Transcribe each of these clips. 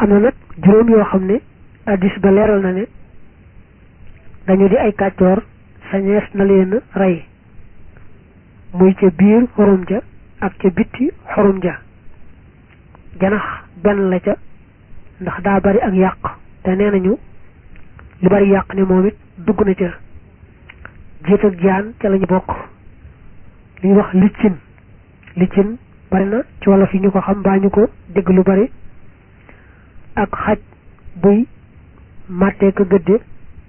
am na nag juróom yoo xam ne addis ba leeral na ne dañu di ay kàccoor sañees na leen rey muy ca biir xorum ja ak ca bitti xorum ja. janax benn la ca ndax daa bari ak yàq te nee nañu lu bari yàq ne moom it dugg na ca. jiit ak jaan ca lañu bokk. li ñuy wax liccin bari na ci wolof yi ñu ko xam baa ñu ko dégg lu bari ak xaj buy màttee ko gëdde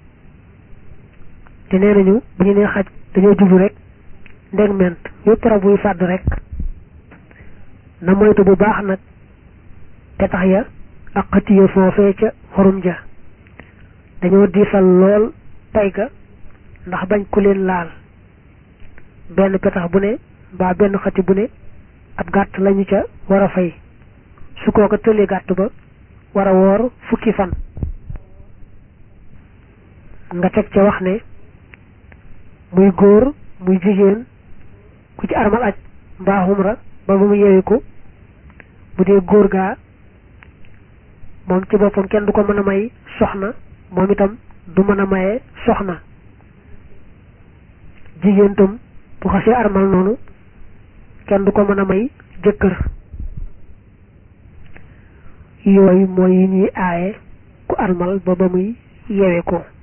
te nee nañu bu ñu nee xaj dañoo jublu rek ndeg ment yépp rab buy fàdd rek na moytu bu baax nag te tax ya ak xëtiya foofee ca xorum ja dañoo diisal lool pay ga ndax bañ ku leen laal benn petax bu ne mbaa benn xati bu ne ab gàtt lañu ca war a fay su koo ko tëlee gàtt ba war a woor fukki fan nga teg ca wax ne muy góor muy jigéen ku ci armal aj mbaa xumra ba mu yeewi ko bu dee góor gaa moom ci boppam kenn du ko mën a may soxna moom itam du mën a maye soxna jigéen tam bu xasee armal noonu kenn du ko mën a may jëkkër yooyu mooy yi ñuy aaye ku armal ba muy yewe ko